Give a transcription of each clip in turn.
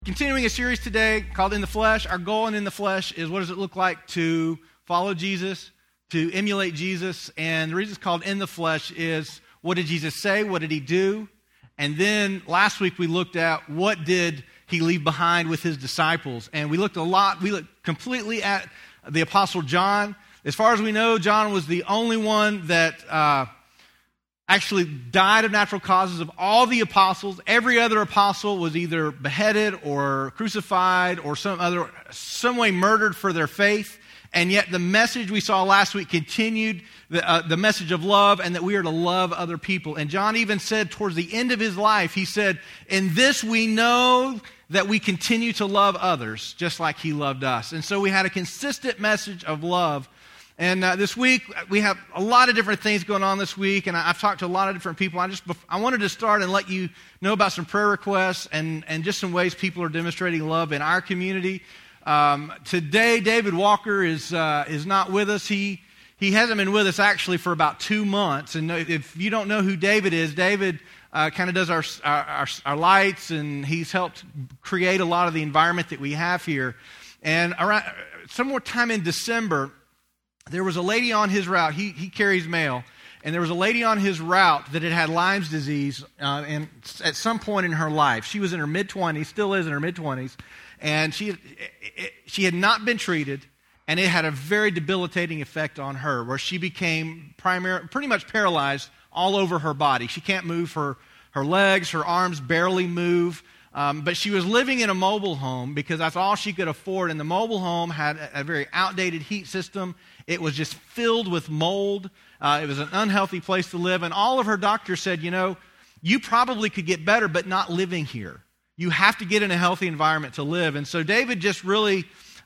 Continuing a series today called In the Flesh. Our goal in the Flesh is what does it look like to follow Jesus, to emulate Jesus. And the reason it's called In the Flesh is what did Jesus say, what did he do? And then last week we looked at what did he leave behind with his disciples. And we looked completely at the Apostle John. As far as we know, John was the only one that actually died of natural causes of all the apostles. Every other apostle was either beheaded or crucified or some way murdered for their faith. And yet the message we saw last week continued, the message of love, and that we are to love other people. And John even said towards the end of his life, he said, "In this we know that we continue to love others just like he loved us." And so we had a consistent message of love. And this week, we have a lot of different things going on this week, and I've talked to a lot of different people. I wanted to start and let you know about some prayer requests and just some ways people are demonstrating love in our community. Today, David Walker is not with us. He hasn't been with us actually for about 2 months. And if you don't know who David is, David kind of does our lights, and he's helped create a lot of the environment that we have here. And around some more time in December, there was a lady on his route. He carries mail, and there was a lady on his route that had Lyme's disease and at some point in her life. She was in her mid-20s, still is in her mid-20s, and she had not been treated, and it had a very debilitating effect on her, where she became pretty much paralyzed all over her body. She can't move her legs, her arms barely move. But she was living in a mobile home because that's all she could afford. And the mobile home had a very outdated heat system. It was just filled with mold. It was an unhealthy place to live. And all of her doctors said, you probably could get better, but not living here. You have to get in a healthy environment to live. And so David just really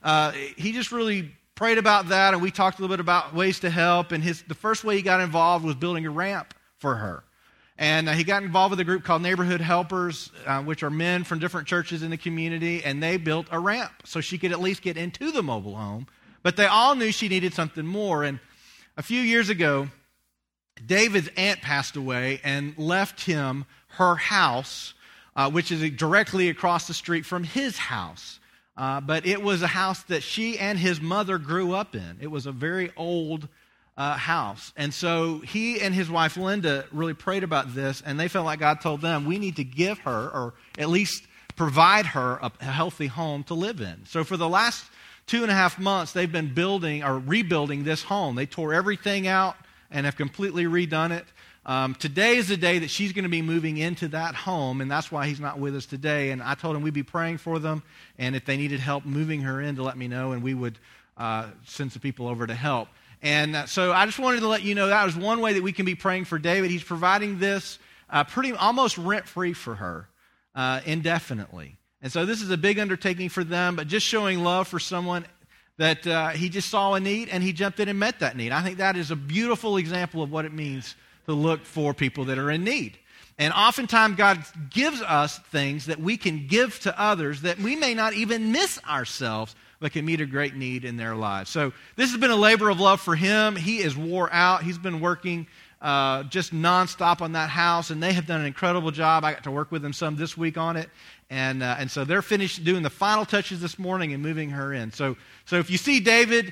prayed about that. And we talked a little bit about ways to help. And the first way he got involved was building a ramp for her. And he got involved with a group called Neighborhood Helpers, which are men from different churches in the community, and they built a ramp so she could at least get into the mobile home. But they all knew she needed something more. And a few years ago, David's aunt passed away and left him her house, which is directly across the street from his house. But it was a house that she and his mother grew up in. It was a very old house. And so he and his wife Linda really prayed about this, and they felt like God told them, we need to give her, or at least provide her, a healthy home to live in. So for the last 2.5 months, they've been rebuilding this home. They tore everything out and have completely redone it. Today is the day that she's going to be moving into that home, and that's why he's not with us today. And I told him we'd be praying for them, and if they needed help moving her in, to let me know, and we would send some people over to help. And so I just wanted to let you know that was one way that we can be praying for David. He's providing this almost rent-free for her indefinitely. And so this is a big undertaking for them, but just showing love for someone that he just saw a need and he jumped in and met that need. I think that is a beautiful example of what it means to look for people that are in need. And oftentimes God gives us things that we can give to others that we may not even miss ourselves, but can meet a great need in their lives. So this has been a labor of love for him. He is wore out. He's been working just nonstop on that house, and they have done an incredible job. I got to work with them some this week on it, and so they're finished doing the final touches this morning and moving her in. So if you see David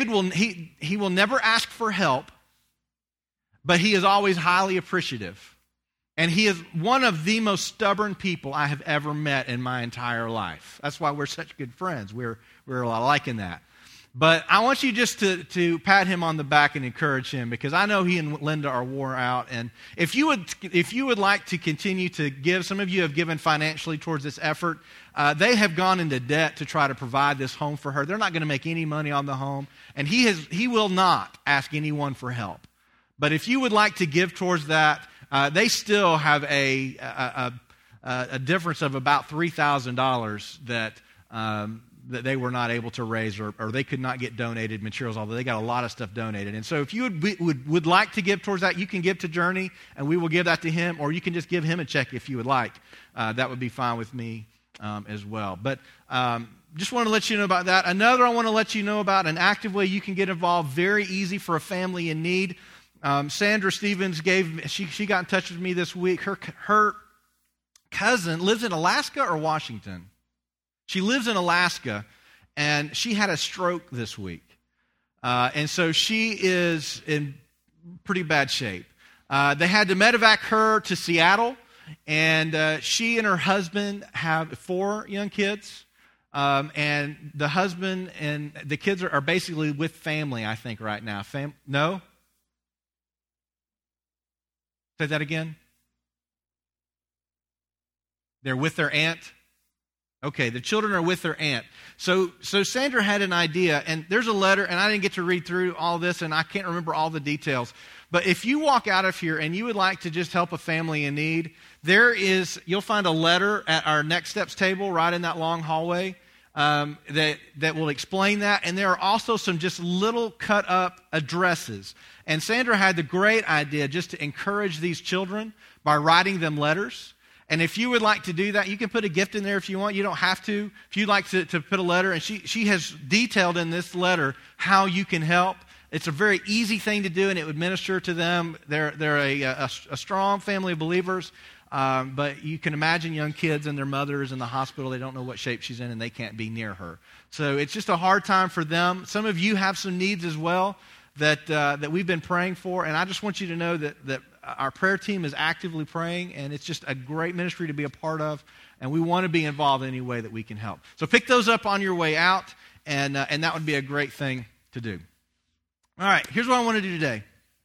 will never ask for help, but he is always highly appreciative. And he is one of the most stubborn people I have ever met in my entire life. That's why we're such good friends. We're a lot alike in that. But I want you just to pat him on the back and encourage him, because I know he and Linda are wore out. And if you would like to continue to give, some of you have given financially towards this effort. They have gone into debt to try to provide this home for her. They're not going to make any money on the home, and he will not ask anyone for help. But if you would like to give towards that, they still have a difference of about $3,000 that they were not able to raise, or they could not get donated materials, although they got a lot of stuff donated. And so if you would like to give towards that, you can give to Journey, and we will give that to him, or you can just give him a check if you would like. That would be fine with me as well. But just want to let you know about that. Another, I want to let you know about an active way you can get involved, very easy for a family in need. Sandra Stevens she got in touch with me this week. Her cousin lives in Alaska or Washington? She lives in Alaska, and she had a stroke this week. And so she is in pretty bad shape. They had to medevac her to Seattle, and she and her husband have 4 young kids. And the husband and the kids are basically with family, I think, right now. No? Say that again. They're with their aunt? Okay, the children are with their aunt. So Sandra had an idea, and there's a letter, and I didn't get to read through all this, and I can't remember all the details. But if you walk out of here and you would like to just help a family in need, you'll find a letter at our Next Steps table right in that long hallway that will explain that. And there are also some just little cut up addresses. And Sandra had the great idea just to encourage these children by writing them letters. And if you would like to do that, you can put a gift in there if you want. You don't have to. If you'd like to put a letter, and she has detailed in this letter how you can help. It's a very easy thing to do, and it would minister to them. They're a strong family of believers, but you can imagine young kids and their mothers in the hospital. They don't know what shape she's in, and they can't be near her. So it's just a hard time for them. Some of you have some needs as well that we've been praying for, and I just want you to know that our prayer team is actively praying, and it's just a great ministry to be a part of, and we want to be involved in any way that we can help. So pick those up on your way out, and that would be a great thing to do. All right, here's what I want to do today.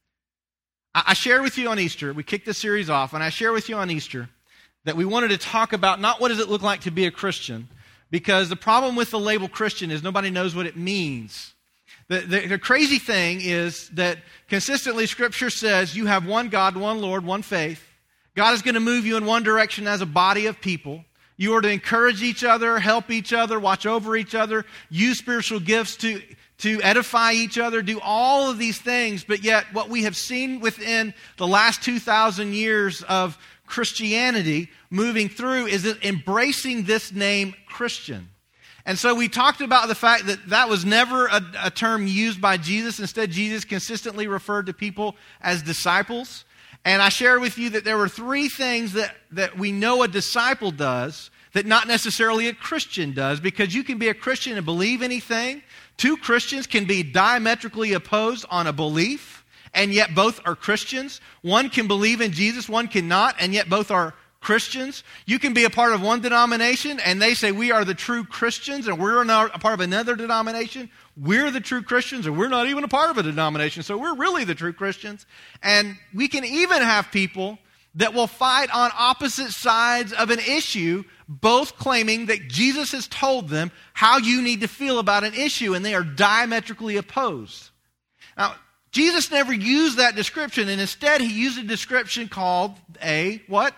I shared with you on Easter, we kicked this series off, and I shared with you on Easter that we wanted to talk about not what does it look like to be a Christian, because the problem with the label Christian is nobody knows what it means. The crazy thing is that consistently Scripture says you have one God, one Lord, one faith. God is going to move you in one direction as a body of people. You are to encourage each other, help each other, watch over each other, use spiritual gifts to edify each other, do all of these things. But yet what we have seen within the last 2,000 years of Christianity moving through is embracing this name Christian. And so we talked about the fact that was never a term used by Jesus. Instead, Jesus consistently referred to people as disciples. And I shared with you that there were 3 things that we know a disciple does that not necessarily a Christian does, because you can be a Christian and believe anything. 2 Christians can be diametrically opposed on a belief, and yet both are Christians. One can believe in Jesus, one cannot, and yet both are Christians. You can be a part of one denomination and they say we are the true Christians, and we're not a part of another denomination. We're the true Christians, and we're not even a part of a denomination, so we're really the true Christians. And we can even have people that will fight on opposite sides of an issue, both claiming that Jesus has told them how you need to feel about an issue, and they are diametrically opposed. Now, Jesus never used that description, and instead he used a description called a what?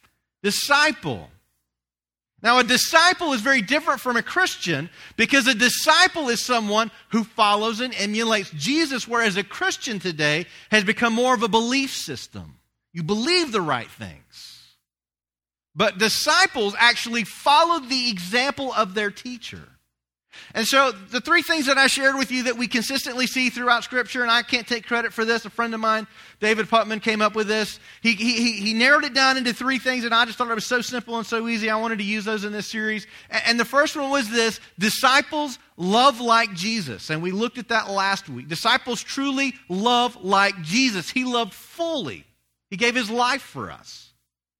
Disciple. Now, a disciple is very different from a Christian, because a disciple is someone who follows and emulates Jesus, whereas a Christian today has become more of a belief system. You believe the right things. But disciples actually followed the example of their teacher. And so the 3 things that I shared with you that we consistently see throughout Scripture, and I can't take credit for this, a friend of mine, David Putman, came up with this. He narrowed it down into 3 things, and I just thought it was so simple and so easy. I wanted to use those in this series. And the first one was this: disciples love like Jesus. And we looked at that last week. Disciples truly love like Jesus. He loved fully. He gave his life for us.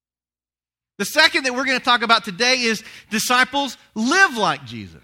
The second that we're going to talk about today is disciples live like Jesus.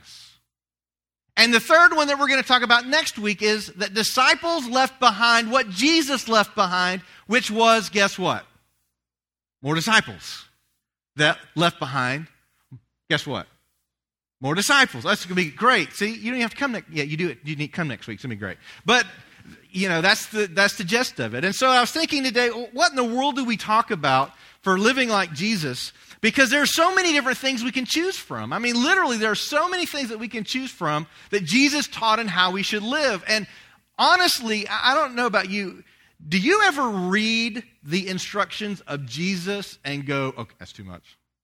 And the third one that we're going to talk about next week is that disciples left behind what Jesus left behind, which was, guess what? More disciples. That left behind, guess what? More disciples. That's going to be great. See, you don't even have to come next. Yeah, you do it. You need to come next week. It's going to be great. But, that's the gist of it. And so I was thinking today, what in the world do we talk about for living like Jesus? Because there are so many different things we can choose from. I mean, literally, there are so many things that we can choose from that Jesus taught in how we should live. And honestly, I don't know about you. Do you ever read the instructions of Jesus and go, okay, that's too much.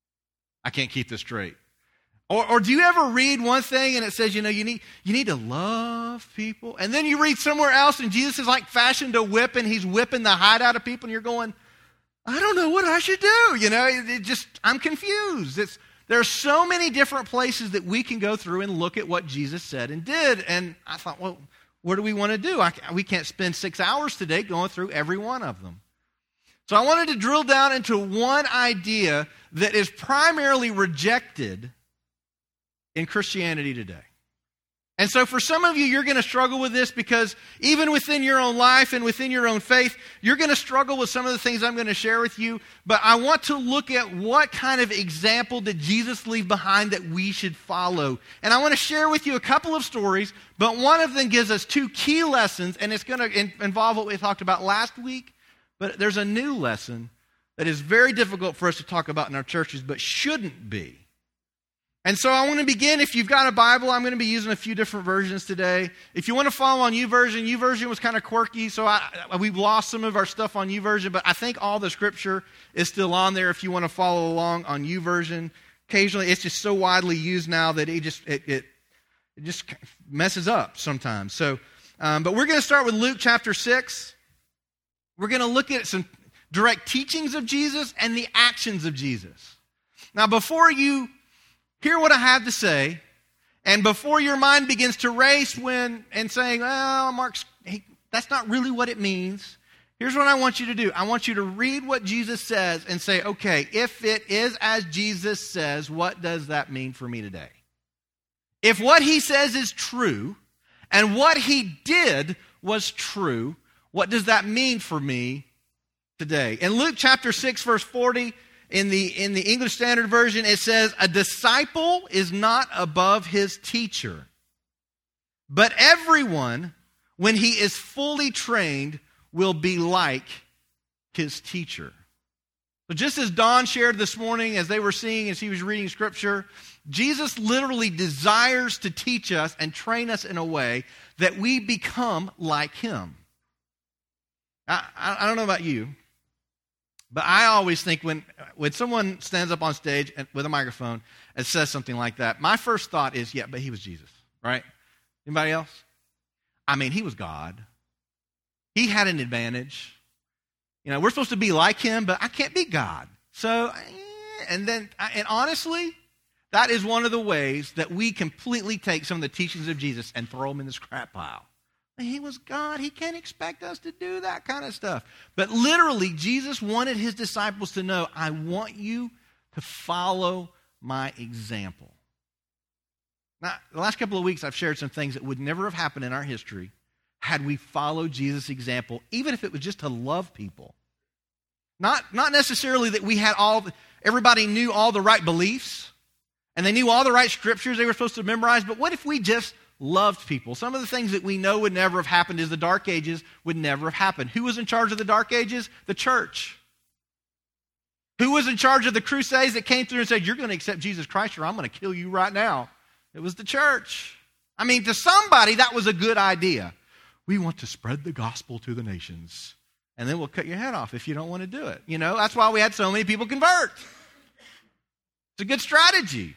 I can't keep this straight. Or do you ever read one thing and it says, you need to love people? And then you read somewhere else and Jesus is like fashioned a whip and he's whipping the hide out of people, and you're going, I don't know what I should do. I'm confused. There are so many different places that we can go through and look at what Jesus said and did. And I thought, well, what do we want to do? We can't spend 6 hours today going through every one of them. So I wanted to drill down into one idea that is primarily rejected in Christianity today. And so for some of you, you're going to struggle with this because even within your own life and within your own faith, you're going to struggle with some of the things I'm going to share with you. But I want to look at what kind of example did Jesus leave behind that we should follow. And I want to share with you a couple of stories, but one of them gives us 2 key lessons, and it's going to involve what we talked about last week. But there's a new lesson that is very difficult for us to talk about in our churches, but shouldn't be. And so I want to begin, if you've got a Bible, I'm going to be using a few different versions today. If you want to follow on YouVersion was kind of quirky, so we've lost some of our stuff on YouVersion, but I think all the scripture is still on there if you want to follow along on YouVersion. Occasionally, it's just so widely used now that it just messes up sometimes. So, but we're going to start with Luke chapter 6. We're going to look at some direct teachings of Jesus and the actions of Jesus. Now, before you hear what I have to say, and before your mind begins to race and saying, well, Mark's, that's not really what it means, here's what I want you to do. I want you to read what Jesus says and say, okay, if it is as Jesus says, what does that mean for me today? If what he says is true, and what he did was true, what does that mean for me today? In Luke chapter 6, verse 40, in the English Standard Version, it says, a disciple is not above his teacher, but everyone, when he is fully trained, will be like his teacher. So just as Don shared this morning as they were seeing, as he was reading Scripture, Jesus literally desires to teach us and train us in a way that we become like him. I don't know about you, but I always think when someone stands up on stage with a microphone and says something like that, my first thought is, yeah, but he was Jesus, right? Anybody else? I mean, he was God. He had an advantage. You know, we're supposed to be like him, but I can't be God. So, and honestly, that is one of the ways that we completely take some of the teachings of Jesus and throw them in the scrap pile. He was God. He can't expect us to do that kind of stuff. But literally, Jesus wanted his disciples to know, I want you to follow my example. Now, the last couple of weeks, I've shared some things that would never have happened in our history had we followed Jesus' example, even if it was just to love people. Not necessarily that we had everybody knew all the right beliefs, and they knew all the right scriptures they were supposed to memorize, but what if we just loved people? Some of the things that we know would never have happened is the Dark Ages would never have happened. Who was in charge of the Dark Ages? The church. Who was in charge of the crusades that came through and said, you're going to accept Jesus Christ or I'm going to kill you right now? It was the church. I mean, to somebody, that was a good idea. We want to spread the gospel to the nations, and then we'll cut your head off if you don't want to do it. You know, that's why we had so many people convert. It's a good strategy.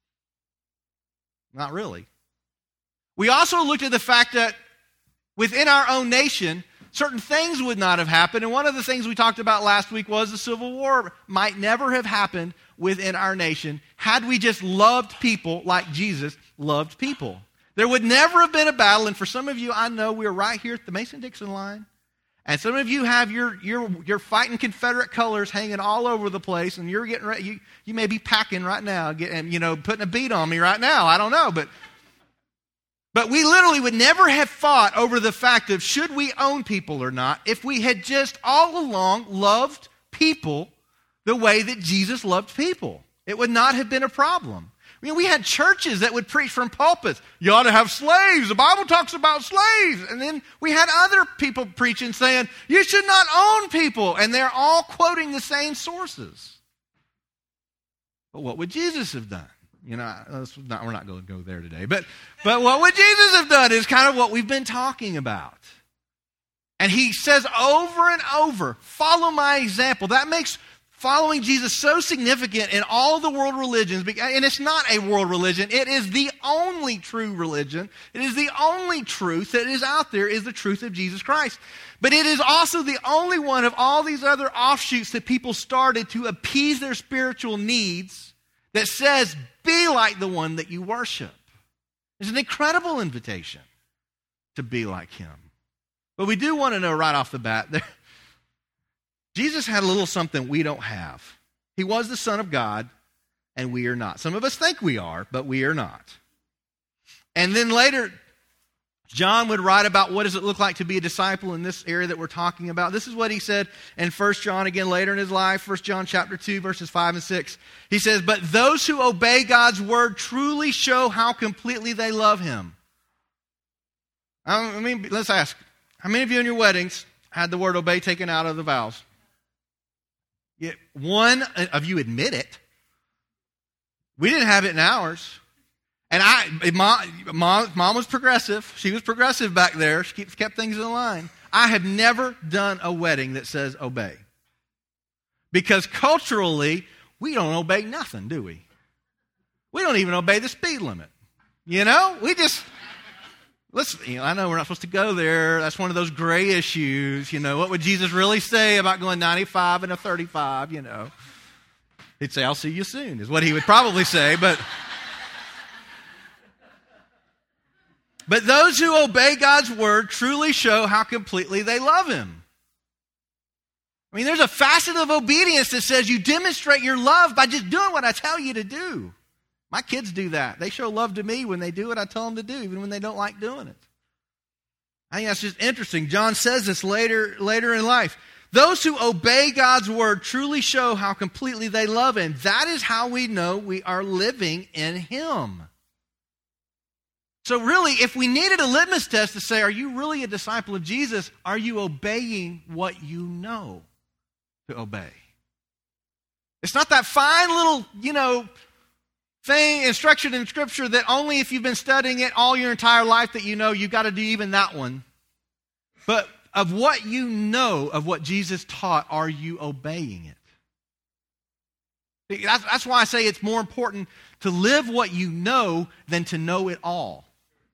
Not really. We also looked at the fact that within our own nation, certain things would not have happened. And one of the things we talked about last week was the Civil War might never have happened within our nation had we just loved people like Jesus loved people. There would never have been a battle. And for some of you, I know we're right here at the Mason-Dixon line. And some of you have your fighting Confederate colors hanging all over the place. And you're getting ready. You may be packing right now, putting a beat on me right now. I don't know, But we literally would never have fought over the fact of should we own people or not if we had just all along loved people the way that Jesus loved people. It would not have been a problem. I mean, we had churches that would preach from pulpits. You ought to have slaves. The Bible talks about slaves. And then we had other people preaching saying, you should not own people. And they're all quoting the same sources. But what would Jesus have done? You know, we're not going to go there today. But what would Jesus have done is kind of what we've been talking about. And he says over and over, follow my example. That makes following Jesus so significant in all the world religions. And it's not a world religion. It is the only true religion. It is the only truth that is out there is the truth of Jesus Christ. But it is also the only one of all these other offshoots that people started to appease their spiritual needs that says, be like the one that you worship. It's an incredible invitation to be like him. But we do want to know right off the bat that Jesus had a little something we don't have. He was the Son of God, and we are not. Some of us think we are, but we are not. And then later, John would write about what does it look like to be a disciple in this area that we're talking about. This is what he said in 1 John, again later in his life, 1 John chapter 2, verses 5 and 6. He says, but those who obey God's word truly show how completely they love him. I mean, let's ask, how many of you in your weddings had the word obey taken out of the vows? Yeah, one of you admit it. We didn't have it in ours. And mom was progressive. She was progressive back there. She kept things in line. I have never done a wedding that says obey. Because culturally, we don't obey nothing, do we? We don't even obey the speed limit. You know, we just, I know we're not supposed to go there. That's one of those gray issues. You know, what would Jesus really say about going 95 and a 35, you know? He'd say, I'll see you soon, is what he would probably say, but those who obey God's word truly show how completely they love him. I mean, there's a facet of obedience that says you demonstrate your love by just doing what I tell you to do. My kids do that. They show love to me when they do what I tell them to do, even when they don't like doing it. I think that's just interesting. John says this later in life. Those who obey God's word truly show how completely they love him. That is how we know we are living in him. So really, if we needed a litmus test to say, are you really a disciple of Jesus? Are you obeying what you know to obey? It's not that fine little, instruction in Scripture that only if you've been studying it all your entire life that you know you've got to do even that one. But of what you know of what Jesus taught, are you obeying it? That's why I say it's more important to live what you know than to know it all.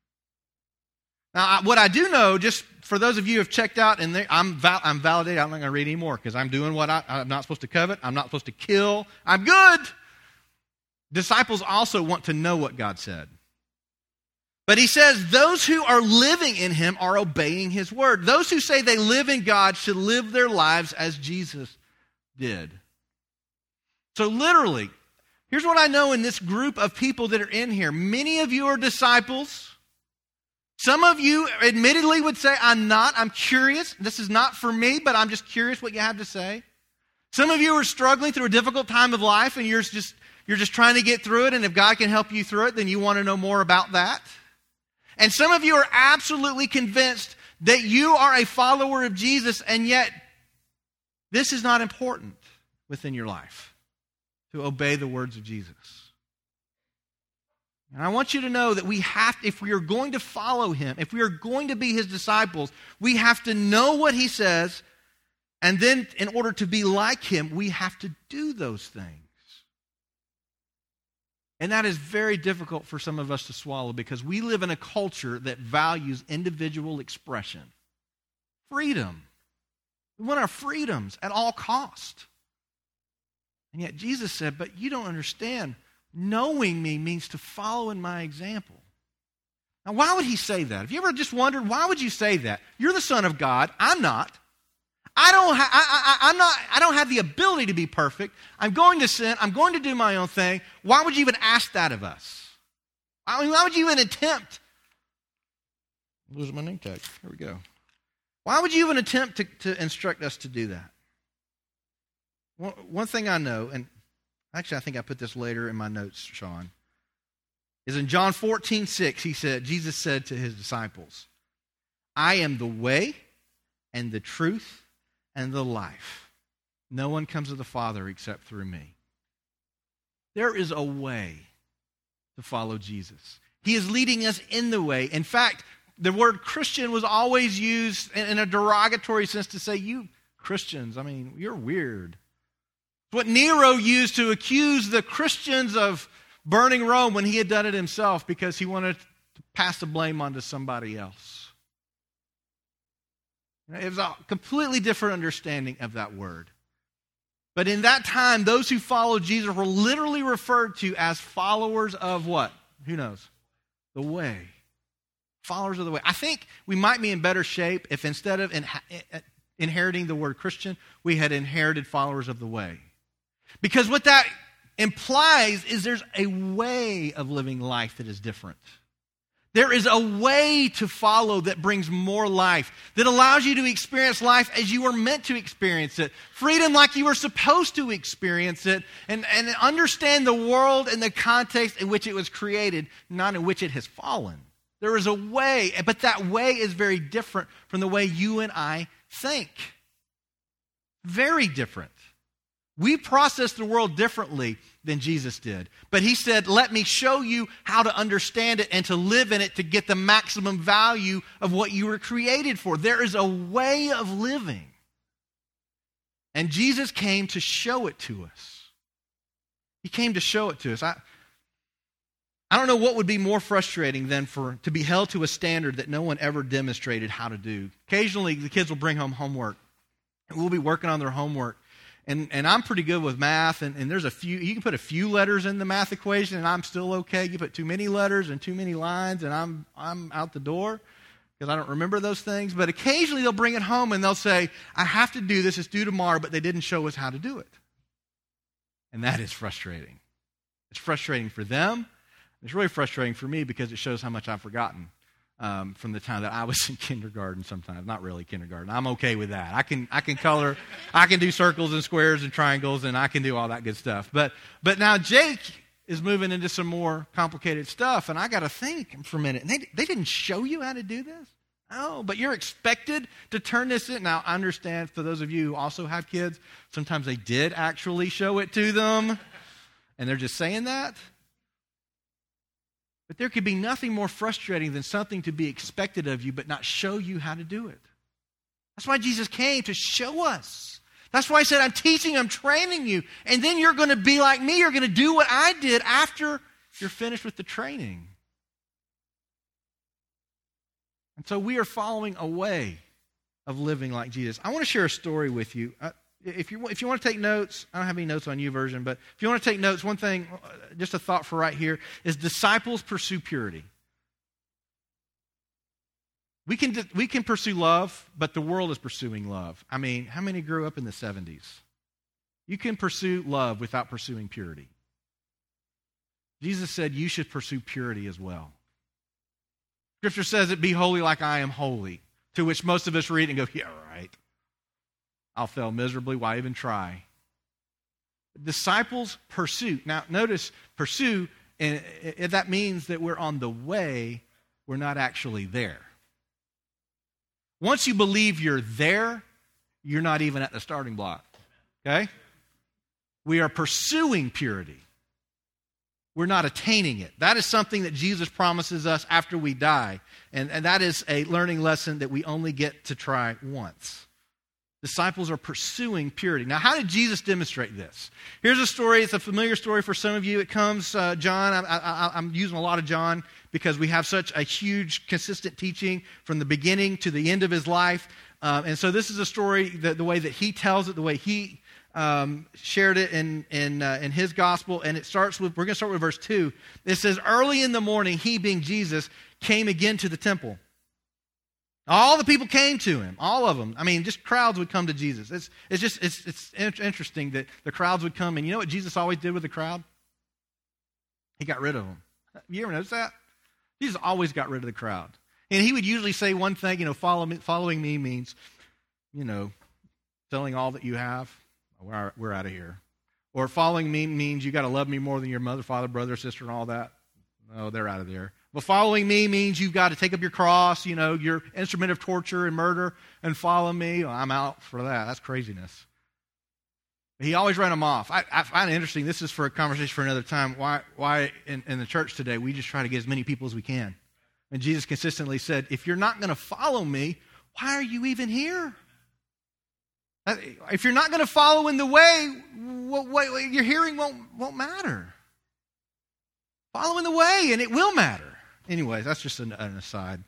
Now, what I do know, just for those of you who have checked out, and I'm validated, I'm not going to read anymore because I'm doing what I'm not supposed to covet, I'm not supposed to kill, I'm good. Disciples also want to know what God said. But he says those who are living in him are obeying his word. Those who say they live in God should live their lives as Jesus did. So literally, here's what I know in this group of people that are in here. Many of you are disciples. Some of you admittedly would say, I'm not. I'm curious. This is not for me, but I'm just curious what you have to say. Some of you are struggling through a difficult time of life and you're just trying to get through it, and if God can help you through it, then you want to know more about that. And some of you are absolutely convinced that you are a follower of Jesus, and yet this is not important within your life, to obey the words of Jesus. And I want you to know that if we are going to follow him, if we are going to be his disciples, we have to know what he says, and then in order to be like him, we have to do those things. And that is very difficult for some of us to swallow because we live in a culture that values individual expression. Freedom. We want our freedoms at all cost. And yet Jesus said, but you don't understand. Knowing me means to follow in my example. Now, why would he say that? Have you ever just wondered, why would you say that? You're the Son of God. I'm not. I don't have the ability to be perfect. I'm going to sin. I'm going to do my own thing. Why would you even ask that of us? Why would you even attempt? I'm losing my name tag. Here we go. Why would you even attempt to instruct us to do that? One thing I know, and actually I think I put this later in my notes, Sean, is in John 14:6, Jesus said to his disciples, I am the way and the truth and the life. No one comes to the Father except through me. There is a way to follow Jesus. He is leading us in the way. In fact, the word Christian was always used in a derogatory sense to say, you Christians, you're weird. It's what Nero used to accuse the Christians of burning Rome when he had done it himself because he wanted to pass the blame onto somebody else. It was a completely different understanding of that word. But in that time, those who followed Jesus were literally referred to as followers of what? Who knows? The way. Followers of the way. I think we might be in better shape if instead of inheriting the word Christian, we had inherited followers of the way. Because what that implies is there's a way of living life that is different. There is a way to follow that brings more life, that allows you to experience life as you were meant to experience it. Freedom like you were supposed to experience it, and understand the world and the context in which it was created, not in which it has fallen. There is a way, but that way is very different from the way you and I think. Very different. We process the world differently than Jesus did. But he said, let me show you how to understand it and to live in it to get the maximum value of what you were created for. There is a way of living. And Jesus came to show it to us. He came to show it to us. I don't know what would be more frustrating than to be held to a standard that no one ever demonstrated how to do. Occasionally, the kids will bring home homework. And we'll be working on their homework. And I'm pretty good with math, and there's you can put a few letters in the math equation, and I'm still okay. You put too many letters and too many lines, and I'm out the door because I don't remember those things. But occasionally they'll bring it home, and they'll say, I have to do this, it's due tomorrow, but they didn't show us how to do it. And that is frustrating. It's frustrating for them. It's really frustrating for me because it shows how much I've forgotten. From the time that I was in kindergarten sometimes. Not really kindergarten. I'm okay with that. I can color, I can do circles and squares and triangles, and I can do all that good stuff. But now Jake is moving into some more complicated stuff, and I got to think for a minute. And they didn't show you how to do this? No, but you're expected to turn this in. Now, I understand for those of you who also have kids, sometimes they did actually show it to them, and they're just saying that. But there could be nothing more frustrating than something to be expected of you but not show you how to do it. That's why Jesus came, to show us. That's why he said, I'm teaching, I'm training you, and then you're going to be like me. You're going to do what I did after you're finished with the training. And so we are following a way of living like Jesus. I want to share a story with you. If you want to take notes, I don't have any notes on YouVersion, but if you want to take notes, one thing, just a thought for right here, is disciples pursue purity. We can pursue love, but the world is pursuing love. I mean, how many grew up in the 70s? You can pursue love without pursuing purity. Jesus said you should pursue purity as well. Scripture says it, be holy like I am holy, to which most of us read and go, yeah, right. I'll fail miserably. Why even try? Disciples pursue. Now, notice pursue, and that means that we're on the way. We're not actually there. Once you believe you're there, you're not even at the starting block. Okay? We are pursuing purity. We're not attaining it. That is something that Jesus promises us after we die. And that is a learning lesson that we only get to try once. Disciples are pursuing purity. Now, how did Jesus demonstrate this? Here's a story. It's a familiar story for some of you. It comes, John. I'm using a lot of John because we have such a huge, consistent teaching from the beginning to the end of his life. And so this is a story, the way that he tells it, the way he shared it in his gospel. And it starts with, we're going to start with verse 2. It says, early in the morning, he, being Jesus, came again to the temple. All the people came to him, all of them. I mean, just crowds would come to Jesus. It's interesting that the crowds would come. And you know what Jesus always did with the crowd? He got rid of them. You ever notice that? Jesus always got rid of the crowd. And he would usually say one thing, following me means, selling all that you have. We're out of here. Or following me means you got to love me more than your mother, father, brother, sister, and all that. No, they're out of there. Well, following me means you've got to take up your cross, your instrument of torture and murder, and follow me. Well, I'm out for that. That's craziness. He always ran them off. I find it interesting. This is for a conversation for another time. Why in the church today, we just try to get as many people as we can. And Jesus consistently said, if you're not going to follow me, why are you even here? If you're not going to follow in the way, what your hearing won't matter. Follow in the way, and it will matter. Anyways, that's just an aside.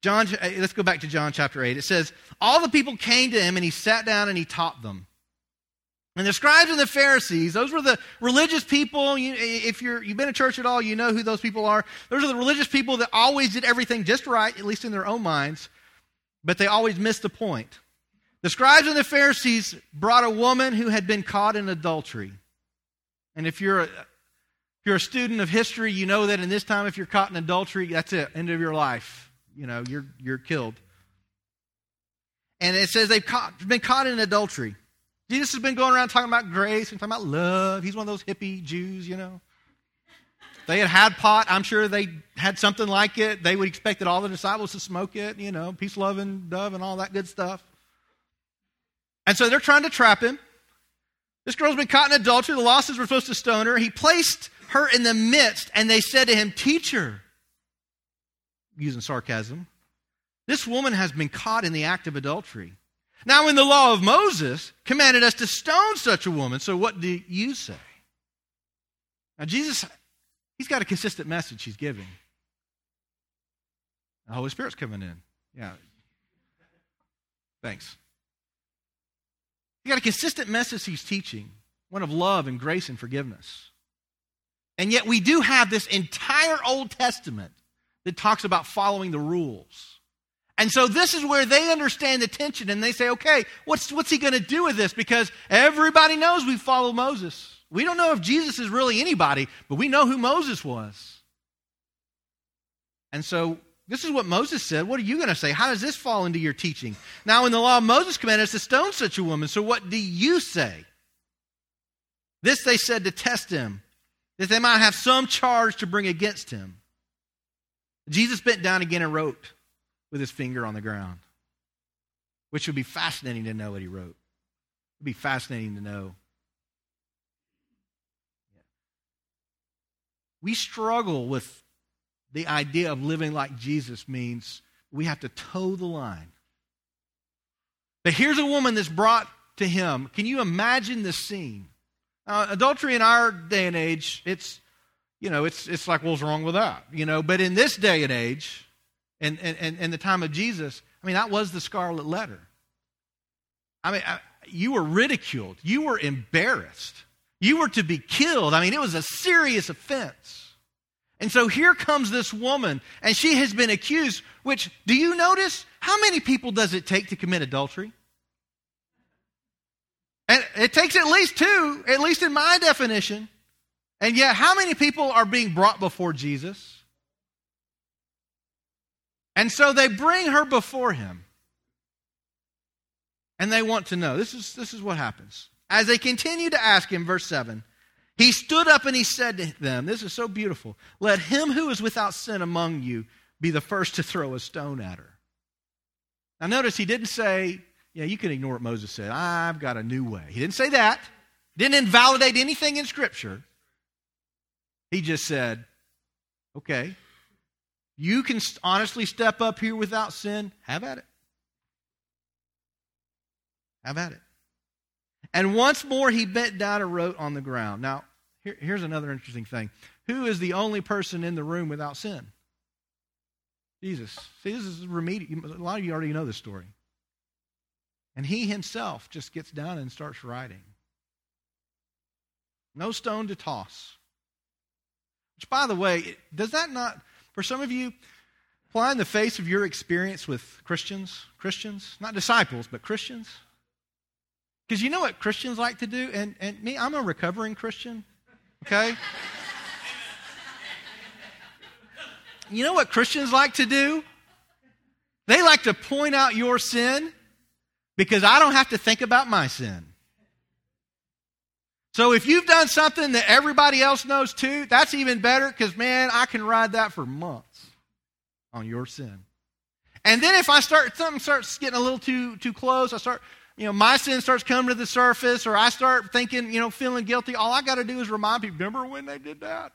Let's go back to John chapter 8. It says, all the people came to him, and he sat down and he taught them. And the scribes and the Pharisees, those were the religious people. If you've been to church at all, you know who those people are. Those are the religious people that always did everything just right, at least in their own minds, but they always missed the point. The scribes and the Pharisees brought a woman who had been caught in adultery. And if you're a student of history, you know that in this time, if you're caught in adultery, that's it, end of your life. You're killed. And it says they've been caught in adultery. Jesus has been going around talking about grace and talking about love. He's one of those hippie Jews, They had pot. I'm sure they had something like it. They would expect that all the disciples to smoke it, peace, love, and dove and all that good stuff. And so they're trying to trap him. This girl's been caught in adultery. The law says we're supposed to stone her. He placed her in the midst, and they said to him, "Teacher," using sarcasm, "this woman has been caught in the act of adultery. Now, in the law of Moses, commanded us to stone such a woman. So what do you say?" Now, Jesus, he's got a consistent message he's giving. The Holy Spirit's coming in. Yeah. Thanks. He's got a consistent message he's teaching, one of love and grace and forgiveness. And yet we do have this entire Old Testament that talks about following the rules. And so this is where they understand the tension, and they say, okay, what's he going to do with this? Because everybody knows we follow Moses. We don't know if Jesus is really anybody, but we know who Moses was. And so this is what Moses said. What are you going to say? How does this fall into your teaching? Now, in the law, Moses commanded us to stone such a woman. So what do you say? This they said to test him, that they might have some charge to bring against him. Jesus bent down again and wrote with his finger on the ground, which would be fascinating to know what he wrote. It would be fascinating to know. We struggle with the idea of living like Jesus means we have to toe the line. But here's a woman that's brought to him. Can you imagine this scene? Adultery in our day and age, it's like, what's wrong with that? But in this day and age, and the time of Jesus, that was the scarlet letter. You were ridiculed. You were embarrassed. You were to be killed. It was a serious offense. And so here comes this woman, and she has been accused, which, do you notice, how many people does it take to commit adultery? And it takes at least two, at least in my definition. And yet, how many people are being brought before Jesus? And so they bring her before him. And they want to know. This is what happens. As they continue to ask him, verse 7, he stood up and he said to them, this is so beautiful, "Let him who is without sin among you be the first to throw a stone at her." Now notice he didn't say, you can ignore what Moses said. I've got a new way. He didn't say that. Didn't invalidate anything in Scripture. He just said, okay, you can honestly step up here without sin. Have at it. Have at it. And once more he bent down and wrote on the ground. Now, here's another interesting thing. Who is the only person in the room without sin? Jesus. See, this is remedial. A lot of you already know this story. And he himself just gets down and starts writing. No stone to toss. Which, by the way, does that not, for some of you, fly in the face of your experience with Christians, not disciples, but Christians? Because you know what Christians like to do? And me, I'm a recovering Christian, okay? You know what Christians like to do? They like to point out your sin because I don't have to think about my sin. So if you've done something that everybody else knows too, that's even better because, man, I can ride that for months on your sin. And then if something starts getting a little too close, my sin starts coming to the surface, or I start thinking, feeling guilty, all I got to do is remind people, remember when they did that?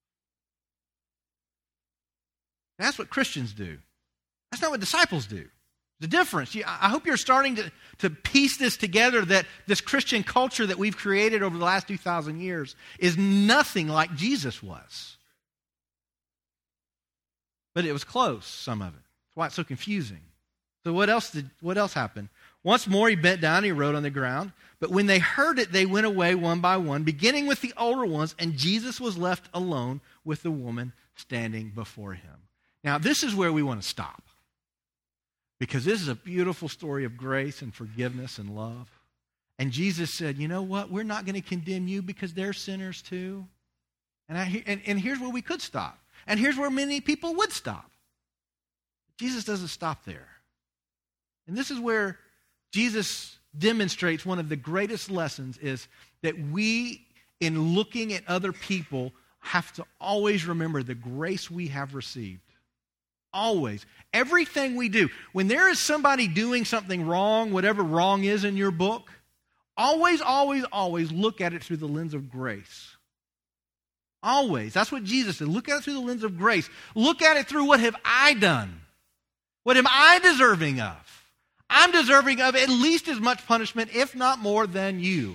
That's what Christians do. That's not what disciples do. The difference. I hope you're starting to piece this together, that this Christian culture that we've created over the last 2,000 years is nothing like Jesus was. But it was close, some of it. That's why it's so confusing. So what else happened? Once more he bent down and he wrote on the ground. But when they heard it, they went away one by one, beginning with the older ones, and Jesus was left alone with the woman standing before him. Now, this is where we want to stop, because this is a beautiful story of grace and forgiveness and love. And Jesus said, you know what? We're not going to condemn you because they're sinners too. And here's where we could stop. And here's where many people would stop. Jesus doesn't stop there. And this is where Jesus demonstrates one of the greatest lessons, is that we, in looking at other people, have to always remember the grace we have received. Always. Everything we do. When there is somebody doing something wrong, whatever wrong is in your book, always, always, always look at it through the lens of grace. Always. That's what Jesus said. Look at it through the lens of grace. Look at it through, what have I done? What am I deserving of? I'm deserving of at least as much punishment, if not more, than you.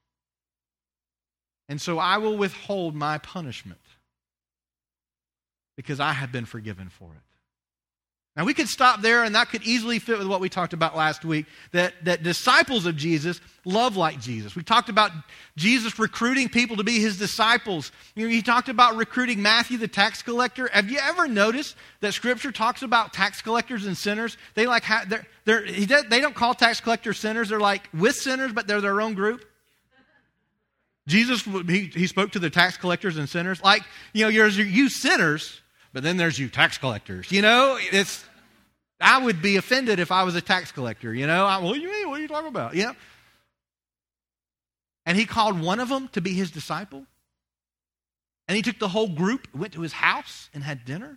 And so I will withhold my punishment because I have been forgiven for it. Now, we could stop there, and that could easily fit with what we talked about last week, that disciples of Jesus love like Jesus. We talked about Jesus recruiting people to be his disciples. You know, he talked about recruiting Matthew, the tax collector. Have you ever noticed that Scripture talks about tax collectors and sinners? They don't call tax collectors sinners. They're like with sinners, but they're their own group. Jesus, he spoke to the tax collectors and sinners. Like, you know, there's you sinners, but then there's you tax collectors. You know, I would be offended if I was a tax collector. You know, what do you mean? What are you talking about? Yeah. And he called one of them to be his disciple. And he took the whole group, went to his house, and had dinner.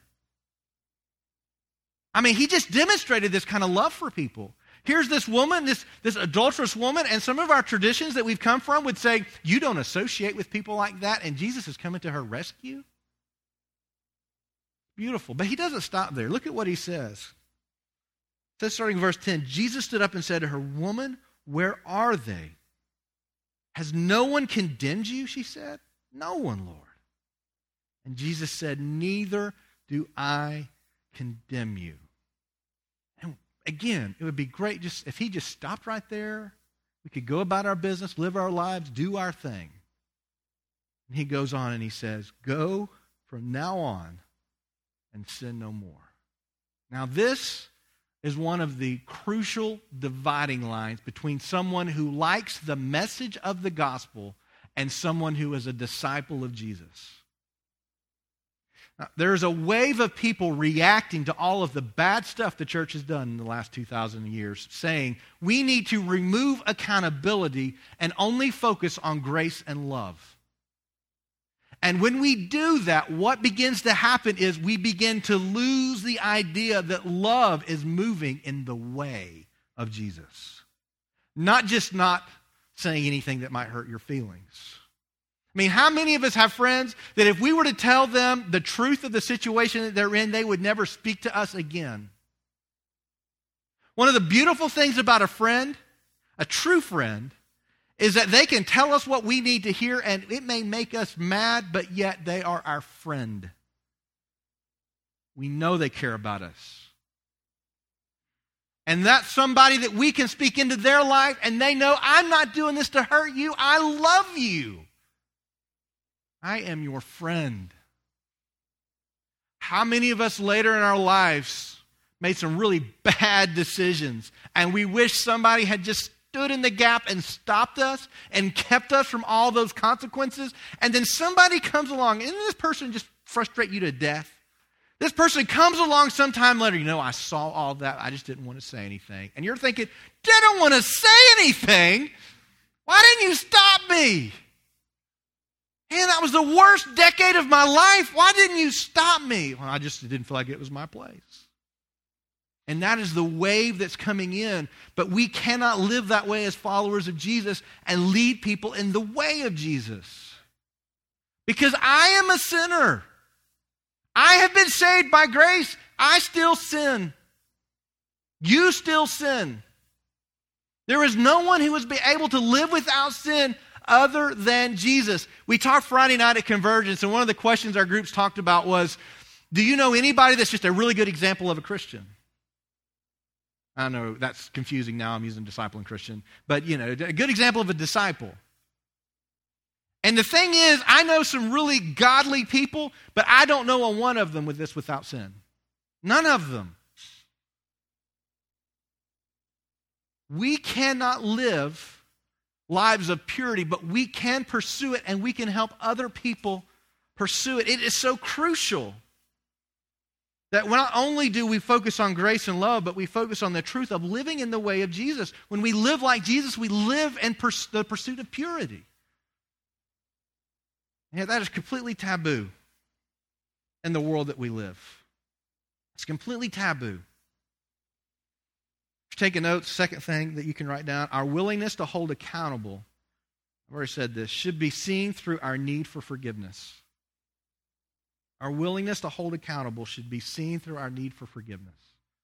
I mean, he just demonstrated this kind of love for people. Here's this woman, this adulterous woman, and some of our traditions that we've come from would say, you don't associate with people like that, and Jesus is coming to her rescue. Beautiful. But he doesn't stop there. Look at what he says. It says, starting in verse 10, Jesus stood up and said to her, woman, where are they? Has no one condemned you? She said. No one, Lord. And Jesus said, neither do I condemn you. And again, it would be great just if he just stopped right there. We could go about our business, live our lives, do our thing. And he goes on and he says, go from now on and sin no more. Now this is one of the crucial dividing lines between someone who likes the message of the gospel and someone who is a disciple of Jesus. Now, there's a wave of people reacting to all of the bad stuff the church has done in the last 2,000 years, saying we need to remove accountability and only focus on grace and love. And when we do that, what begins to happen is we begin to lose the idea that love is moving in the way of Jesus. Not just not saying anything that might hurt your feelings. I mean, how many of us have friends that if we were to tell them the truth of the situation that they're in, they would never speak to us again? One of the beautiful things about a friend, a true friend, is that they can tell us what we need to hear, and it may make us mad, but yet they are our friend. We know they care about us. And that's somebody that we can speak into their life, and they know, I'm not doing this to hurt you. I love you. I am your friend. How many of us later in our lives made some really bad decisions, and we wish somebody had just stood in the gap and stopped us and kept us from all those consequences, and then somebody comes along, and this person just frustrate you to death. This person comes along sometime later, you know, I saw all that, I just didn't want to say anything. And you're thinking, didn't want to say anything? Why didn't you stop me? Man, that was the worst decade of my life. Why didn't you stop me? Well, I just didn't feel like it was my place. And that is the wave that's coming in. But we cannot live that way as followers of Jesus and lead people in the way of Jesus. Because I am a sinner. I have been saved by grace. I still sin. You still sin. There is no one who is able to live without sin other than Jesus. We talked Friday night at Convergence, and one of the questions our groups talked about was, do you know anybody that's just a really good example of a Christian? I know that's confusing now. I'm using disciple and Christian. But, a good example of a disciple. And the thing is, I know some really godly people, but I don't know a one of them with this without sin. None of them. We cannot live lives of purity, but we can pursue it, and we can help other people pursue it. It is so crucial that not only do we focus on grace and love, but we focus on the truth of living in the way of Jesus. When we live like Jesus, we live in the pursuit of purity. Yeah, that is completely taboo in the world that we live. It's completely taboo. Take a note, second thing that you can write down, our willingness to hold accountable, I've already said this, should be seen through our need for forgiveness. Our willingness to hold accountable should be seen through our need for forgiveness.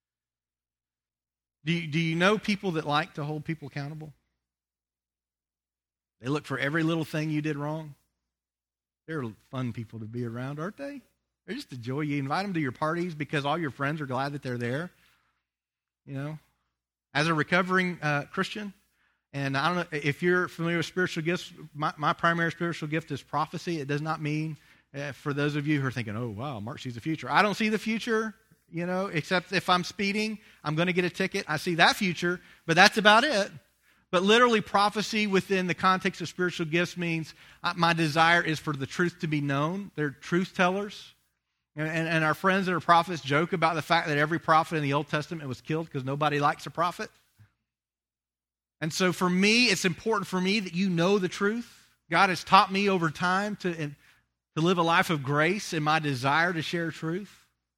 Do you know people that like to hold people accountable? They look for every little thing you did wrong. They're fun people to be around, aren't they? They're just a joy. You invite them to your parties because all your friends are glad that they're there. As a recovering Christian, and I don't know if you're familiar with spiritual gifts, my primary spiritual gift is prophecy. It does not mean, for those of you who are thinking, oh, wow, Mark sees the future. I don't see the future, except if I'm speeding, I'm going to get a ticket. I see that future, but that's about it. But literally, prophecy within the context of spiritual gifts means my desire is for the truth to be known. They're truth tellers. And our friends that are prophets joke about the fact that every prophet in the Old Testament was killed because nobody likes a prophet. And so for me, it's important for me that you know the truth. God has taught me over time to live a life of grace in my desire to share truth.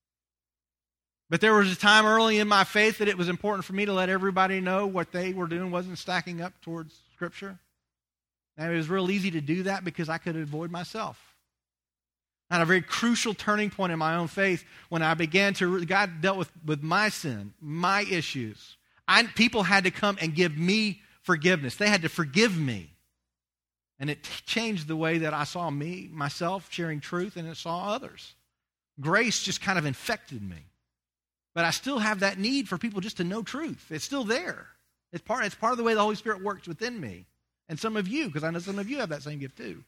But there was a time early in my faith that it was important for me to let everybody know what they were doing wasn't stacking up towards Scripture. And it was real easy to do that because I could avoid myself. I had a very crucial turning point in my own faith when I began to, God dealt with my sin, my issues. People had to come and give me forgiveness. They had to forgive me. And it changed the way that I saw myself sharing truth, and it saw others. Grace just kind of infected me. But I still have that need for people just to know truth. It's still there. It's part of the way the Holy Spirit works within me. And some of you, because I know some of you have that same gift too.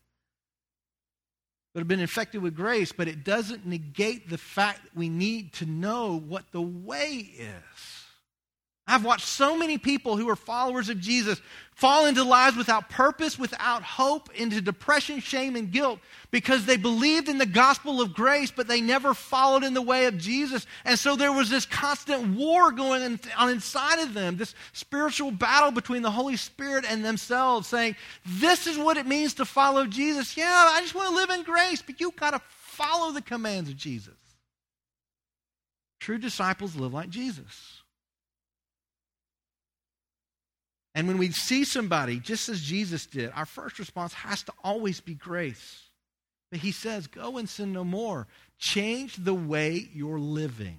That have been infected with grace, but it doesn't negate the fact that we need to know what the way is. I've watched so many people who are followers of Jesus fall into lives without purpose, without hope, into depression, shame, and guilt because they believed in the gospel of grace, but they never followed in the way of Jesus. And so there was this constant war going on inside of them, this spiritual battle between the Holy Spirit and themselves, saying, this is what it means to follow Jesus. Yeah, I just want to live in grace, but you've got to follow the commands of Jesus. True disciples live like Jesus. And when we see somebody, just as Jesus did, our first response has to always be grace. But he says, go and sin no more. Change the way you're living.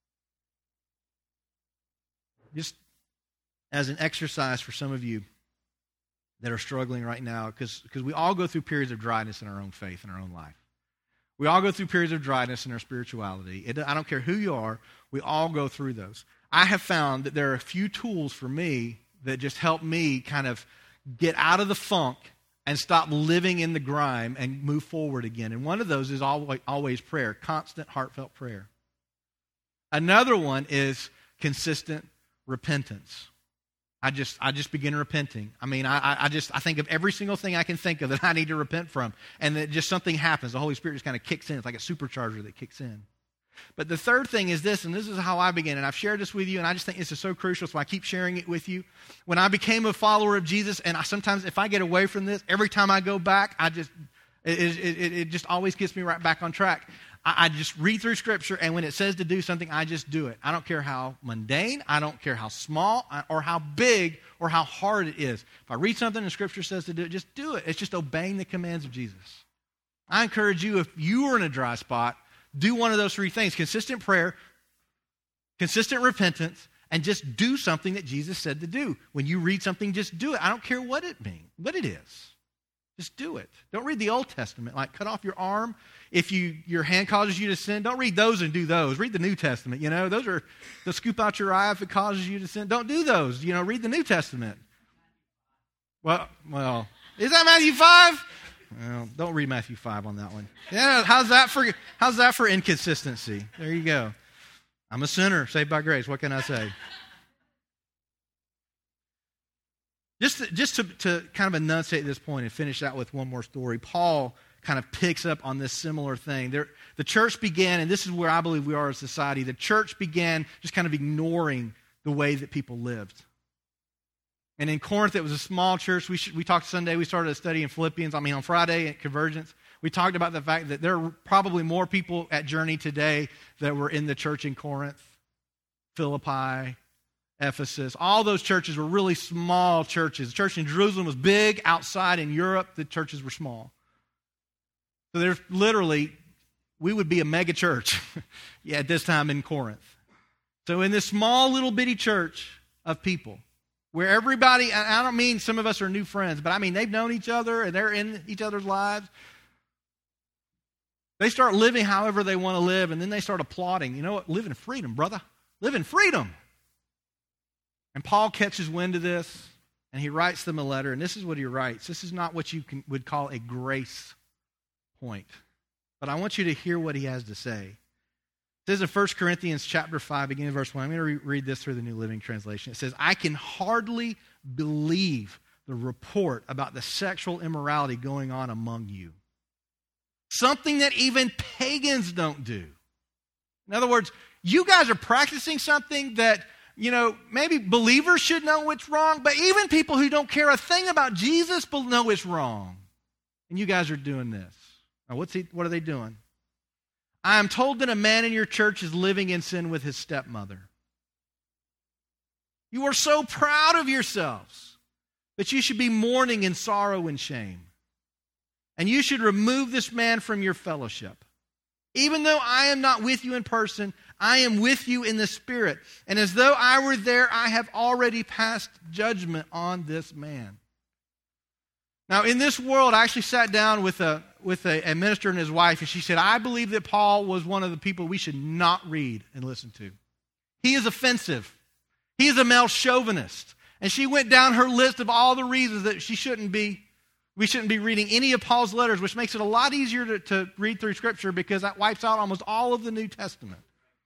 Just as an exercise for some of you that are struggling right now, because we all go through periods of dryness in our own faith, in our own life. We all go through periods of dryness in our spirituality. I don't care who you are, we all go through those. I have found that there are a few tools for me that just help me kind of get out of the funk and stop living in the grime and move forward again. And one of those is always prayer, constant heartfelt prayer. Another one is consistent repentance. I just begin repenting. I mean, I think of every single thing I can think of that I need to repent from, and that just something happens. The Holy Spirit just kind of kicks in. It's like a supercharger that kicks in. But the third thing is this, and this is how I began, and I've shared this with you, and I just think this is so crucial, so I keep sharing it with you. When I became a follower of Jesus, and sometimes if I get away from this, every time I go back, it just always gets me right back on track. I just read through Scripture, and when it says to do something, I just do it. I don't care how mundane, I don't care how small, or how big, or how hard it is. If I read something and Scripture says to do it, just do it. It's just obeying the commands of Jesus. I encourage you, if you are in a dry spot, do one of those three things: consistent prayer, consistent repentance, and just do something that Jesus said to do. When you read something, just do it. I don't care what it means, what it is. Just do it. Don't read the Old Testament, like cut off your arm. If your hand causes you to sin, don't read those and do those. Read the New Testament, Those are, they'll scoop out your eye if it causes you to sin. Don't do those, read the New Testament. Well, is that Matthew 5? Well, don't read Matthew 5 on that one. Yeah, how's that for inconsistency? There you go. I'm a sinner, saved by grace. What can I say? Just to kind of enunciate this point and finish out with one more story, Paul kind of picks up on this similar thing. The church began, and this is where I believe we are as a society, the church began just kind of ignoring the way that people lived. And in Corinth, it was a small church. We talked Sunday, we started a study in Philippians. On Friday at Convergence, we talked about the fact that there are probably more people at Journey today that were in the church in Corinth, Philippi, Ephesus. All those churches were really small churches. The church in Jerusalem was big. Outside in Europe, the churches were small. So there's literally, we would be a mega church at this time in Corinth. So in this small little bitty church of people, where everybody, and I don't mean some of us are new friends, but I mean they've known each other and they're in each other's lives. They start living however they want to live, and then they start applauding. You know what? Live in freedom, brother. Live in freedom. And Paul catches wind of this, and he writes them a letter, and this is what he writes. This is not what you would call a grace point, but I want you to hear what he has to say. It says in 1 Corinthians chapter 5, beginning of verse 1, I'm going to read this through the New Living Translation. It says, I can hardly believe the report about the sexual immorality going on among you. Something that even pagans don't do. In other words, you guys are practicing something that, maybe believers should know it's wrong, but even people who don't care a thing about Jesus know it's wrong. And you guys are doing this. Now, what are they doing? I am told that a man in your church is living in sin with his stepmother. You are so proud of yourselves that you should be mourning in sorrow and shame. And you should remove this man from your fellowship. Even though I am not with you in person, I am with you in the Spirit. And as though I were there, I have already passed judgment on this man. Now, in this world, I actually sat down with a minister and his wife, and she said, I believe that Paul was one of the people we should not read and listen to. He is offensive. He is a male chauvinist. And she went down her list of all the reasons that we shouldn't be reading any of Paul's letters, which makes it a lot easier to read through Scripture because that wipes out almost all of the New Testament.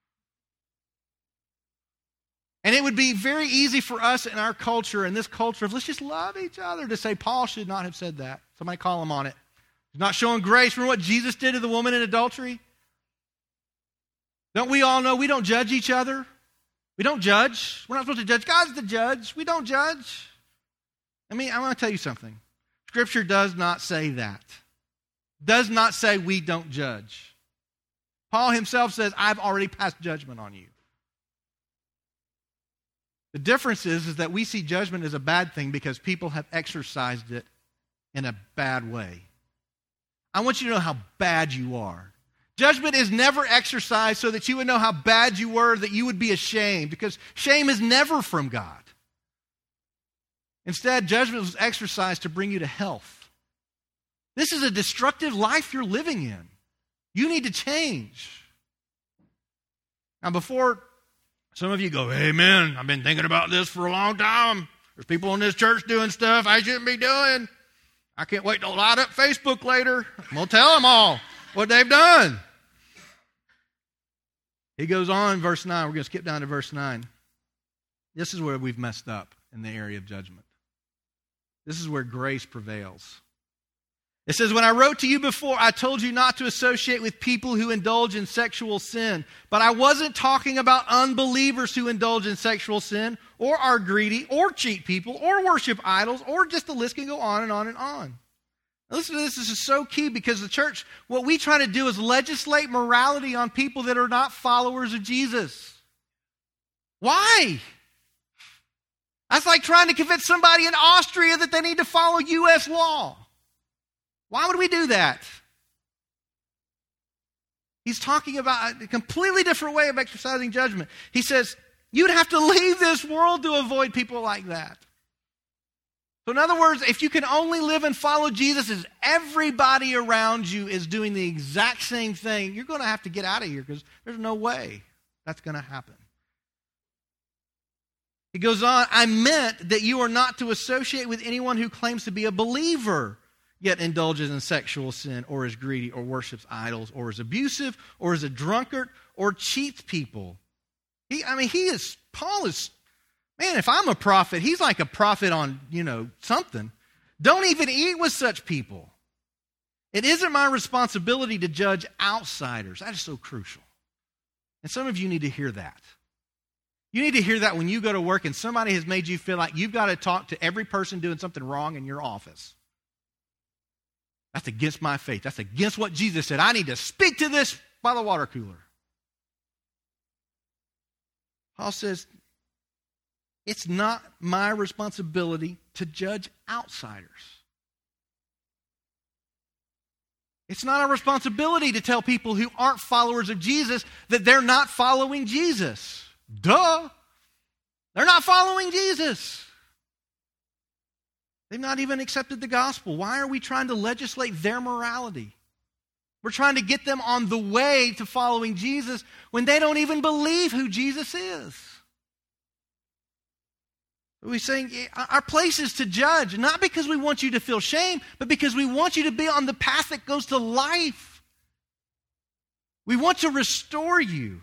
And it would be very easy for us in our culture, in this culture of let's just love each other, to say Paul should not have said that. Somebody call him on it. He's not showing grace. Remember what Jesus did to the woman in adultery? Don't we all know we don't judge each other? We don't judge. We're not supposed to judge. God's the judge. We don't judge. I want to tell you something. Scripture does not say that. Does not say we don't judge. Paul himself says, I've already passed judgment on you. The difference is that we see judgment as a bad thing because people have exercised it in a bad way. I want you to know how bad you are. Judgment is never exercised so that you would know how bad you were, that you would be ashamed, because shame is never from God. Instead, judgment was exercised to bring you to health. This is a destructive life you're living in. You need to change. Now, before some of you go, amen, I've been thinking about this for a long time. There's people in this church doing stuff I shouldn't be doing. I can't wait to light up Facebook later. I'm going to tell them all what they've done. He goes on in verse 9. We're going to skip down to verse 9. This is where we've messed up in the area of judgment. This is where grace prevails. It says, when I wrote to you before, I told you not to associate with people who indulge in sexual sin. But I wasn't talking about unbelievers who indulge in sexual sin, or are greedy, or cheat people, or worship idols, or just the list can go on and on and on. Now listen to this. This is so key because the church, what we try to do is legislate morality on people that are not followers of Jesus. Why? That's like trying to convince somebody in Austria that they need to follow U.S. law. Why would we do that? He's talking about a completely different way of exercising judgment. He says, you'd have to leave this world to avoid people like that. So in other words, if you can only live and follow Jesus as everybody around you is doing the exact same thing, you're going to have to get out of here because there's no way that's going to happen. He goes on, I meant that you are not to associate with anyone who claims to be a believer, yet indulges in sexual sin, or is greedy, or worships idols, or is abusive, or is a drunkard, or cheats people. Paul is, man, if I'm a prophet, he's like a prophet on, something. Don't even eat with such people. It isn't my responsibility to judge outsiders. That is so crucial. And some of you need to hear that. You need to hear that when you go to work and somebody has made you feel like you've got to talk to every person doing something wrong in your office. That's against my faith. That's against what Jesus said. I need to speak to this by the water cooler. Paul says, it's not my responsibility to judge outsiders. It's not our responsibility to tell people who aren't followers of Jesus that they're not following Jesus. Duh! They're not following Jesus. They've not even accepted the gospel. Why are we trying to legislate their morality? We're trying to get them on the way to following Jesus when they don't even believe who Jesus is. We're saying our place is to judge, not because we want you to feel shame, but because we want you to be on the path that goes to life. We want to restore you.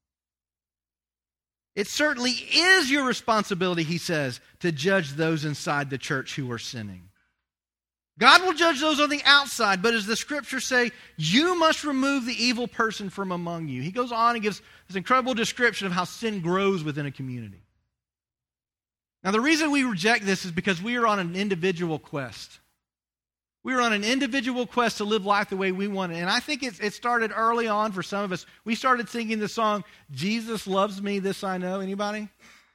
It certainly is your responsibility, he says, to judge those inside the church who are sinning. God will judge those on the outside, but as the scriptures say, you must remove the evil person from among you. He goes on and gives this incredible description of how sin grows within a community. Now, the reason we reject this is because we are on an individual quest. We are on an individual quest to live life the way we want it. And I think it started early on for some of us. We started singing the song, Jesus Loves Me, This I Know. Anybody?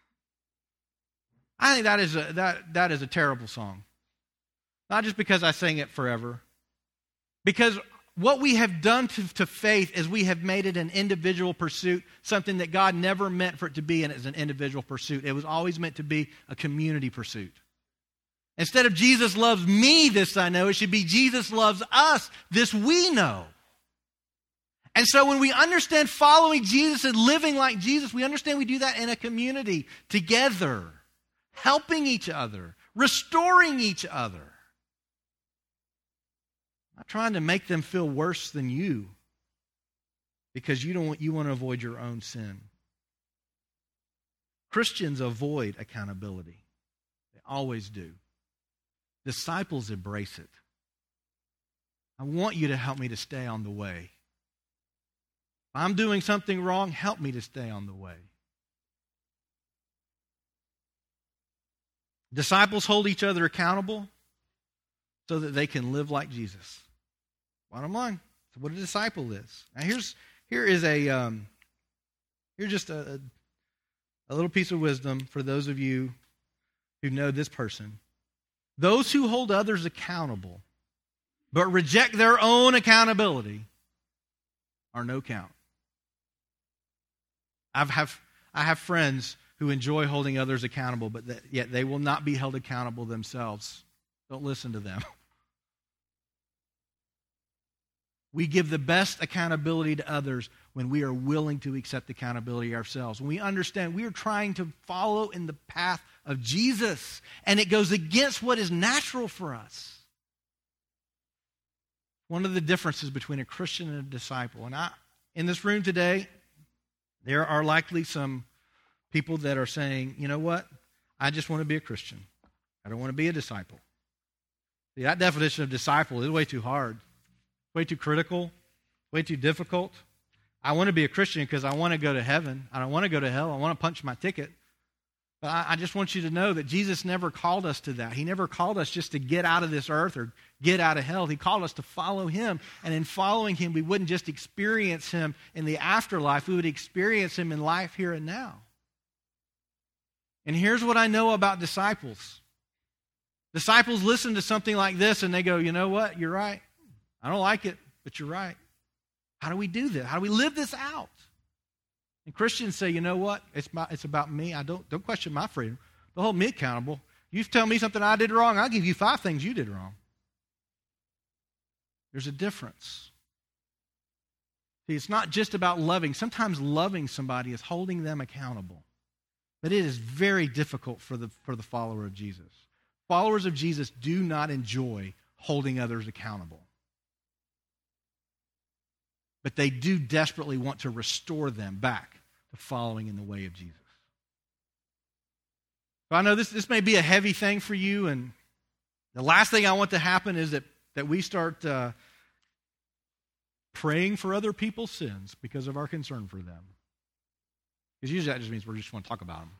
I think that is a terrible song. Not just because I sang it forever. Because what we have done to faith is we have made it an individual pursuit, something that God never meant for it to be as an individual pursuit. It was always meant to be a community pursuit. Instead of Jesus loves me, this I know, it should be Jesus loves us, this we know. And so when we understand following Jesus and living like Jesus, we understand we do that in a community, together, helping each other, restoring each other. Not trying to make them feel worse than you because you want to avoid your own sin. Christians avoid accountability. They always do. Disciples embrace it. I want you to help me to stay on the way. If I'm doing something wrong, help me to stay on the way. Disciples hold each other accountable so that they can live like Jesus. Bottom line, that's what a disciple is. Now here's just a little piece of wisdom for those of you who know this person. Those who hold others accountable but reject their own accountability are no count. I have friends who enjoy holding others accountable, but yet they will not be held accountable themselves. Don't listen to them. We give the best accountability to others when we are willing to accept accountability ourselves. When we understand we are trying to follow in the path of Jesus, and it goes against what is natural for us. One of the differences between a Christian and a disciple, and in this room today, there are likely some people that are saying, you know what? I just want to be a Christian. I don't want to be a disciple. See, that definition of disciple is way too hard. Way too critical, way too difficult. I want to be a Christian because I want to go to heaven. I don't want to go to hell. I want to punch my ticket. But I just want you to know that Jesus never called us to that. He never called us just to get out of this earth or get out of hell. He called us to follow him. And in following him, we wouldn't just experience him in the afterlife. We would experience him in life here and now. And here's what I know about disciples. Disciples listen to something like this and they go, you know what? You're right. I don't like it, but you're right. How do we do this? How do we live this out? And Christians say, you know what? It's about me. Don't question my freedom. Don't hold me accountable. You tell me something I did wrong, I'll give you 5 things you did wrong. There's a difference. See, it's not just about loving. Sometimes loving somebody is holding them accountable. But it is very difficult for the follower of Jesus. Followers of Jesus do not enjoy holding others accountable. But they do desperately want to restore them back to following in the way of Jesus. So I know this may be a heavy thing for you, and the last thing I want to happen is that we start praying for other people's sins because of our concern for them. Because usually that just means we just want to talk about them.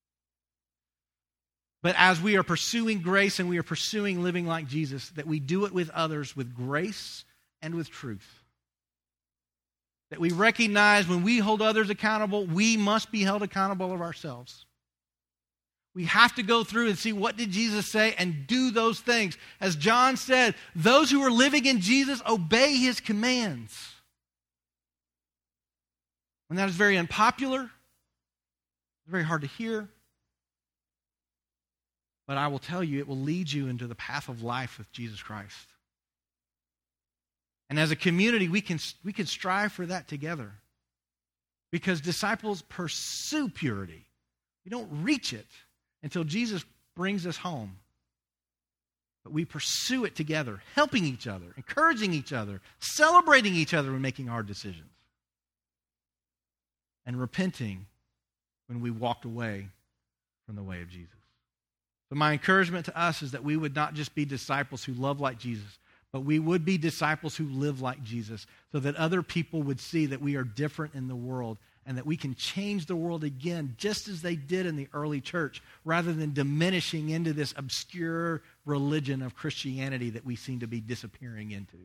But as we are pursuing grace and we are pursuing living like Jesus, that we do it with others with grace and with truth. That we recognize when we hold others accountable, we must be held accountable of ourselves. We have to go through and see what did Jesus say and do those things. As John said, those who are living in Jesus obey his commands. And that is very unpopular. It's very hard to hear. But I will tell you, it will lead you into the path of life with Jesus Christ. And as a community, we can strive for that together. Because disciples pursue purity. We don't reach it until Jesus brings us home. But we pursue it together, helping each other, encouraging each other, celebrating each other when making hard decisions. And repenting when we walked away from the way of Jesus. So my encouragement to us is that we would not just be disciples who love like Jesus, but we would be disciples who live like Jesus so that other people would see that we are different in the world and that we can change the world again just as they did in the early church rather than diminishing into this obscure religion of Christianity that we seem to be disappearing into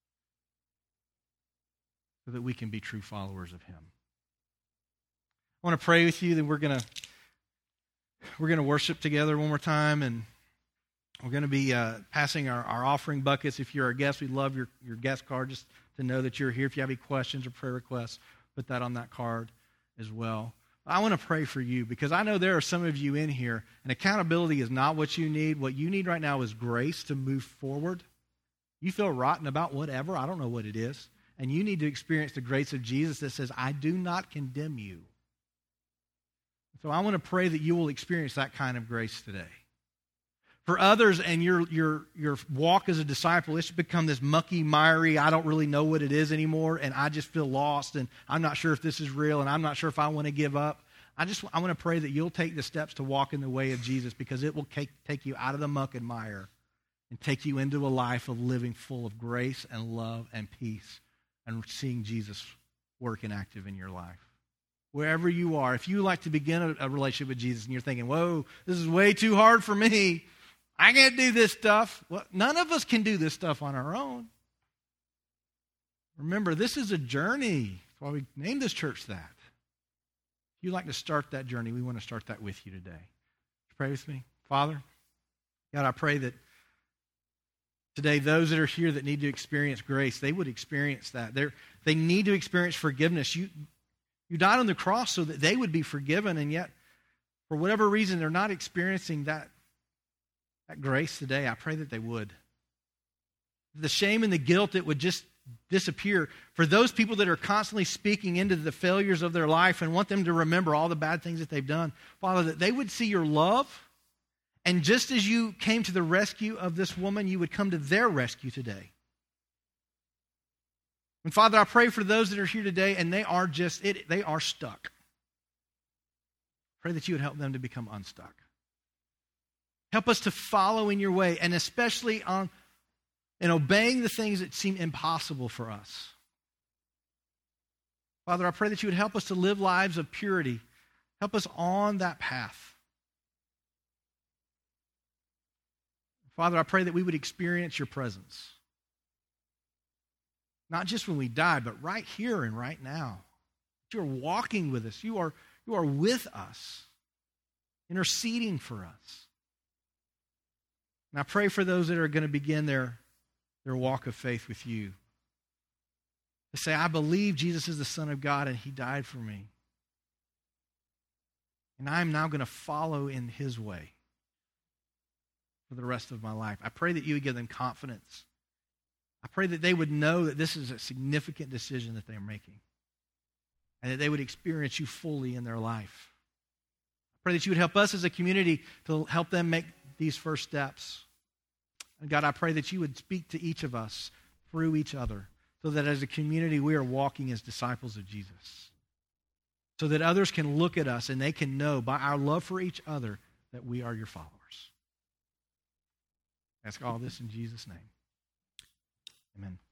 so that we can be true followers of him. I want to pray with you, then we're going to worship together one more time, and we're going to be passing our offering buckets. If you're a guest, we'd love your guest card just to know that you're here. If you have any questions or prayer requests, put that on that card as well. I want to pray for you because I know there are some of you in here, and accountability is not what you need. What you need right now is grace to move forward. You feel rotten about whatever, I don't know what it is, and you need to experience the grace of Jesus that says, I do not condemn you. So I want to pray that you will experience that kind of grace today. For others and your walk as a disciple, it's become this mucky, miry, I don't really know what it is anymore, and I just feel lost, and I'm not sure if this is real, and I'm not sure if I want to give up. I want to pray that you'll take the steps to walk in the way of Jesus because it will take you out of the muck and mire and take you into a life of living full of grace and love and peace and seeing Jesus work and active in your life. Wherever you are, if you like to begin a relationship with Jesus and you're thinking, whoa, this is way too hard for me. I can't do this stuff. Well, none of us can do this stuff on our own. Remember, this is a journey. That's why we named this church that. If you'd like to start that journey, we want to start that with you today. Pray with me. Father, God, I pray that today those that are here that need to experience grace, they would experience that. They need to experience forgiveness. You died on the cross so that they would be forgiven, and yet, for whatever reason, they're not experiencing that grace today. I pray that they would. The shame and the guilt, it would just disappear. For those people that are constantly speaking into the failures of their life and want them to remember all the bad things that they've done, Father, that they would see your love, and just as you came to the rescue of this woman, you would come to their rescue today. And Father, I pray for those that are here today and they are stuck. Pray that you would help them to become unstuck. Help us to follow in your way, and especially in obeying the things that seem impossible for us. Father, I pray that you would help us to live lives of purity. Help us on that path. Father, I pray that we would experience your presence. Not just when we die, but right here and right now. You're walking with us. You are with us, interceding for us. And I pray for those that are going to begin their walk of faith with you. To say, I believe Jesus is the Son of God and he died for me. And I'm now going to follow in his way. for the rest of my life. I pray that you would give them confidence. I pray that they would know that this is a significant decision that they're making and that they would experience you fully in their life. I pray that you would help us as a community to help them make these first steps. And God, I pray that you would speak to each of us through each other so that as a community we are walking as disciples of Jesus. So that others can look at us and they can know by our love for each other that we are your followers. I ask all this in Jesus' name. Amen.